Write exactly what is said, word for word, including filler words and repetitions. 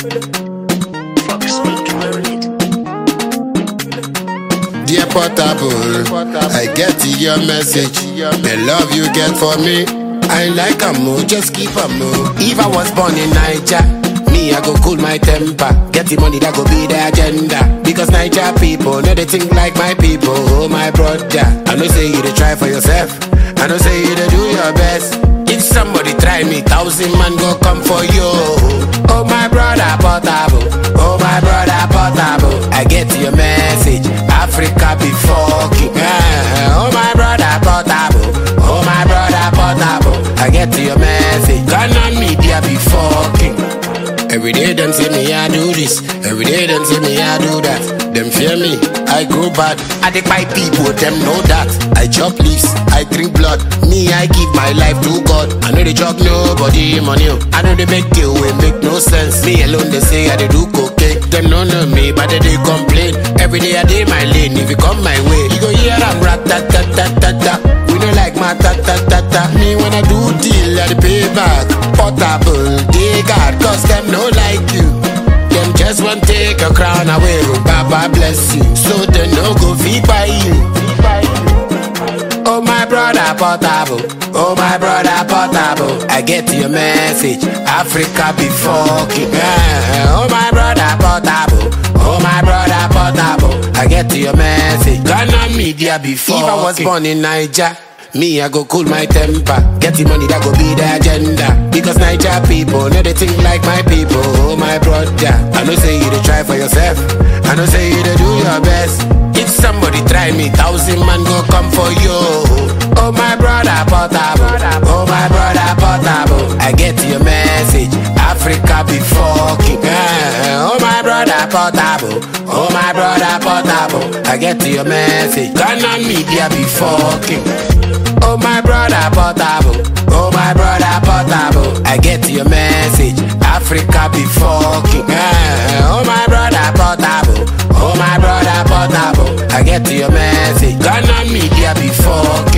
Dear Portable, I get your message. The love you get for me, I like a move, just keep a move. If I was born in Niger, me I go cool my temper. Get the money that go be the agenda. Because Niger people know they think like my people. Oh my brother, I know say you to try for yourself. I know say you to do your best. If somebody try me, thousand man go come for you. Oh my brother Portable, oh my brother Portable, I get your message. Africa be fucking. Yeah. Oh my brother Portable, oh my brother Portable, I get your message. Ghana media be fucking. Every day them say me I do this, every day them say me I do that. Them fear me, I grow bad. I take my people, them know that. I chop leaves, I drink blood. Me, I give my life to God. I know they chop nobody money. I know they make deal with make no sense. Me alone they say I they do cocaine. Them don't know me, but they, they complain. Every day I day my lane. If you come my way, you go hear I'm rat tat tat tat tat tat. We don't like my tat tat tat tat. Me when I do deal, I they pay back. Portable, they got cause them no like you. Them just want take a crown away. Baba bless you, so they no go feed by you. Oh my brother Portable, oh my brother Portable, I get your message. Africa be fucking. Yeah. Oh my brother Portable, oh my brother Portable, I get your message. Ghana media be fucking. If I was born in Niger, me I go cool my temper. Get the money that go be the agenda. Because Niger people know they think like my people. Oh my brother, I know say you to try for yourself. I know say you to do your best. If somebody try me, thousand man go come for you. Oh my brother Portable, oh my brother Portable, I get your message. Africa be fucking. Yeah. Oh my brother Portable, oh my brother Portable, I get your message. Ghana media be fucking. Oh my brother Portable, oh my brother Portable, I get your message. Africa be fucking. Yeah. Oh my brother Portable, oh my brother Portable, I get your message. Ghana media be fucking.